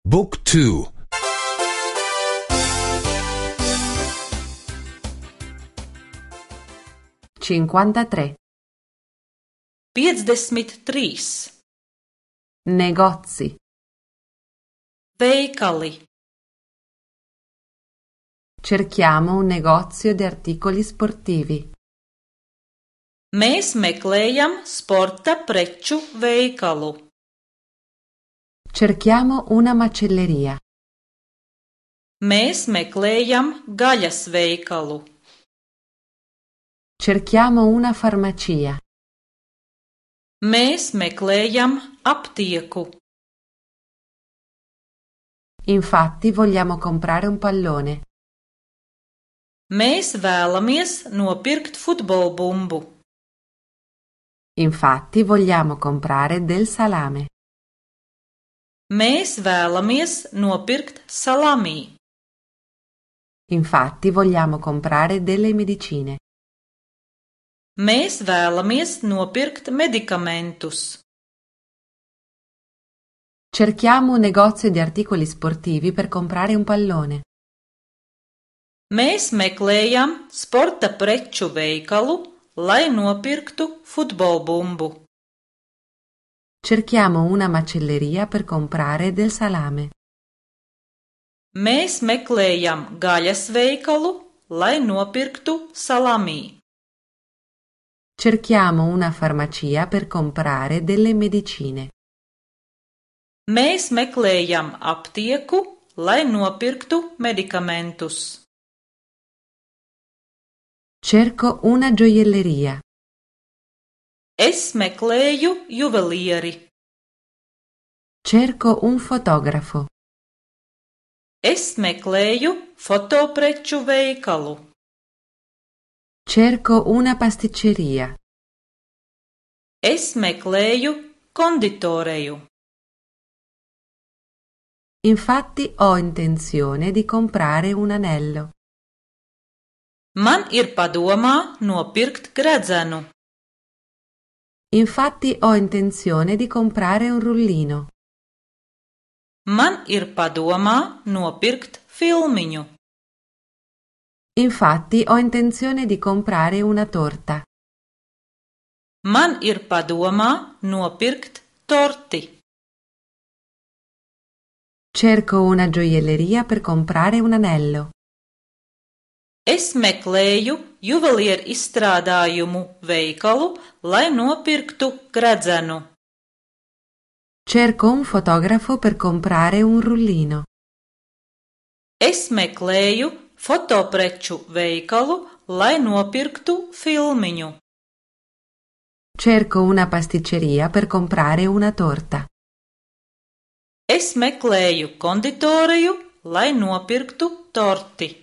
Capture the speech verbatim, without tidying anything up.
Book two. cinquantatré. piecdesmit trīs. Negozi. Veikali. Cerchiamo un negozio di articoli sportivi. Mēs meklējam sporta preču veikalu. Cerchiamo una macelleria. Mēs meklējam gaļas veikalu. Cerchiamo una farmacia. Mēs meklējam aptieku. Infatti vogliamo comprare un pallone. Mēs vēlamies nopirkt futbolbumbu. Infatti vogliamo comprare del salame. Mēs vēlamies nopirkt salamī. Infatti vogliamo comprare delle medicine. Mēs vēlamies nopirkt medikamentus. Cerchiamo un negozio di articoli sportivi per comprare un pallone. Mēs meklējam sporta preču veikalu, lai nopirktu futbolbumbu. Cerchiamo una macelleria per comprare del salame. Mēs meklējam gaļas veikalu, lai nopirktu salamī. Cerchiamo una farmacia per comprare delle medicine. Mēs meklējam aptieku, lai nopirktu medikamentus. Cerco una gioielleria. Es meklēju juvelieri. Cerco un fotografo. Es meklēju fotopreču veikalu. Cerco una pasticceria. Es meklēju konditoreju. Infatti ho intenzione di comprare un anello. Man ir padomā nopirkt gredzenu. Infatti ho intenzione di comprare un rullino. Man ir padomā nopirkt filmiņu. Infatti ho intenzione di comprare una torta. Man ir padomā nopirkt torti. Cerco una gioielleria per comprare un anello. Es meklēju juvelieru izstrādājumu veikalu, lai nopirktu gredzenu. Cerco un fotografo per comprare un rullino. Es meklēju fotopreču veikalu, lai nopirktu filmiņu. Cerco una pasticceria per comprare una torta. Es meklēju konditoriju, lai nopirktu torti.